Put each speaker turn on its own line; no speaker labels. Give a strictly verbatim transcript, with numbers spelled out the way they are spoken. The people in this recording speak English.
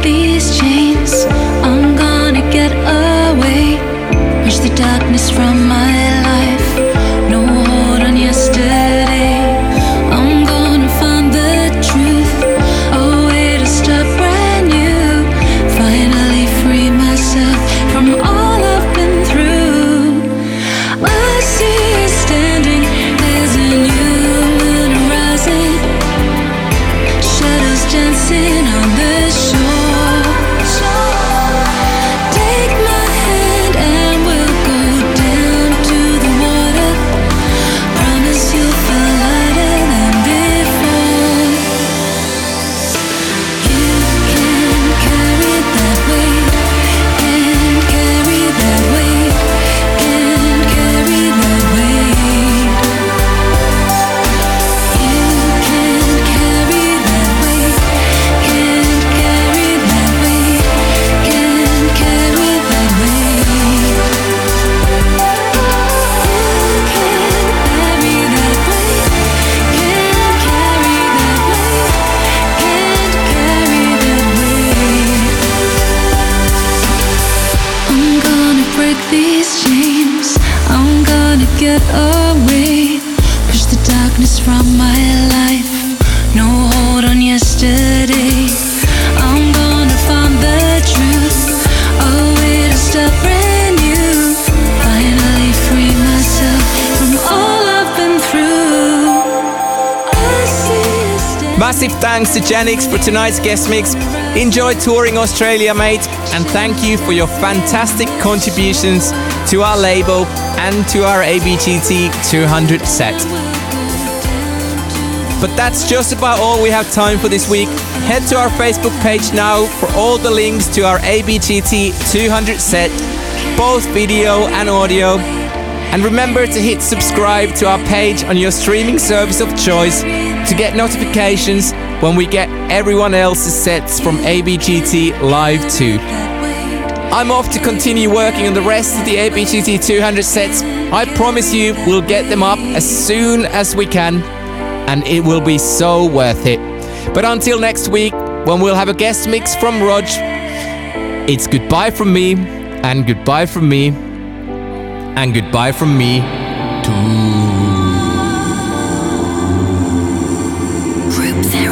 these chains. I'm gonna get away. Push the darkness from my life. No hold on yesterday. I'm gonna find the truth. A way to start brand new. Finally free myself from all I've been through. I see you standing. There's a new moon rising. Shadows dancing on the shore. Take my hand and we'll go down to the water. Promise you'll feel lighter than before. You can carry that weight. Can carry that weight. Can carry that weight. You can carry that weight. Can carry that weight. Can carry that weight. I'm gonna break these chains. I'm gonna get away. Push the darkness from my life. No hold on yesterday. I'm gonna find the truth. A way to start brand new. Finally free myself from all I've been through. I see you stand-
Massive thanks to Genix for tonight's guest mix. Enjoy touring Australia, mate, and thank you for your fantastic contributions to our label and to our A B G T two hundred set. But that's just about all we have time for this week. Head to our Facebook page now for all the links to our A B G T two hundred set, both video and audio. And remember to hit subscribe to our page on your streaming service of choice to get notifications when we get everyone else's sets from A B G T live too. I'm off to continue working on the rest of the A B G T two hundred sets. I promise you we'll get them up as soon as we can, and it will be so worth it. But until next week, when we'll have a guest mix from Rog, it's goodbye from me, and goodbye from me, and goodbye from me too.
Group therapy.